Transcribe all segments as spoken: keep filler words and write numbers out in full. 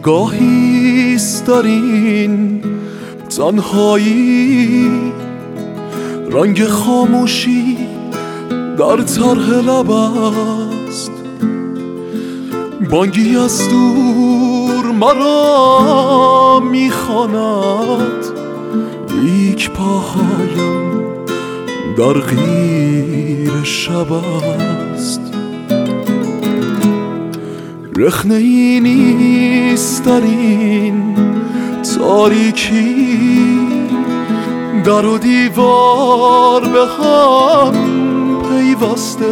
نگاهیست در این تنهایی، رنگ خاموشی در طرح لب است. بانگی از دور مرا میخواند، لیک پاهایم در غیر شب است. رخنه ای نیست در این تاریکی، در و دیوار به هم پیوسته.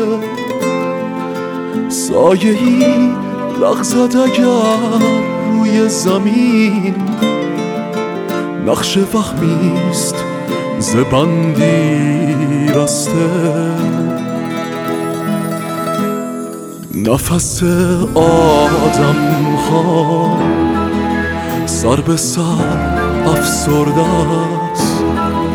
سایه‌ای لغزد اگر روی زمین، نقش وهمیست ز بندی رسته. نفس آدم ها سر به سر افسرده است.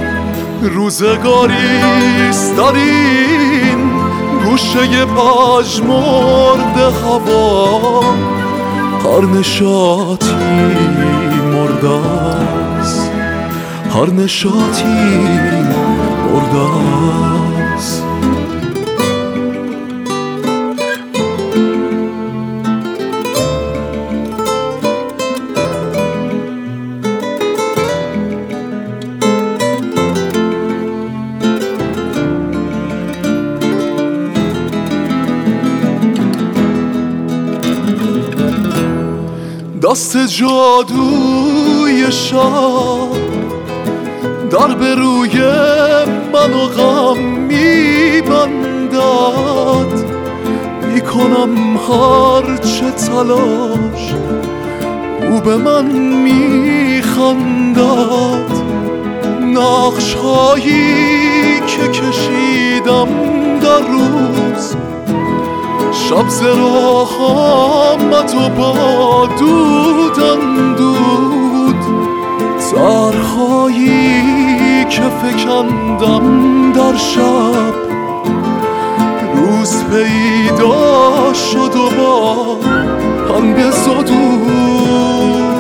روزگاریست در این گوشه پژمرده هوا، هر نشاطی مرده است، هر نشاطی مرده است. دست جادوی شب در به روی من و غم میبندد. میکنم هر چه تلاش، او به من میخندد. نقش هایی که کشیدم در روز، شب ز راه آمد و با دود اندود. طرح‌هایی که فکندم در شب، روز پیدا شد و با هم زدود.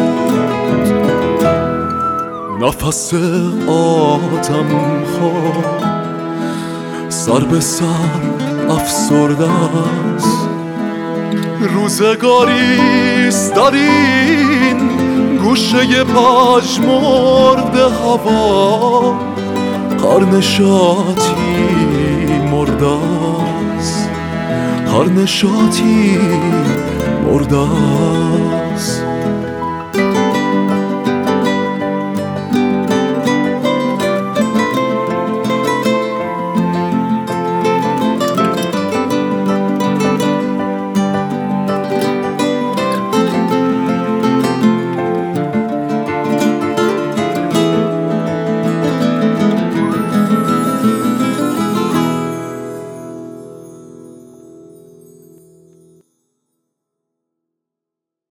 نفس آدم ها سر به سر افسرده است. روزگاریست در این گوشه پژمرده هوا، هر نشاطی مرده است، هر نشاطی مرده است.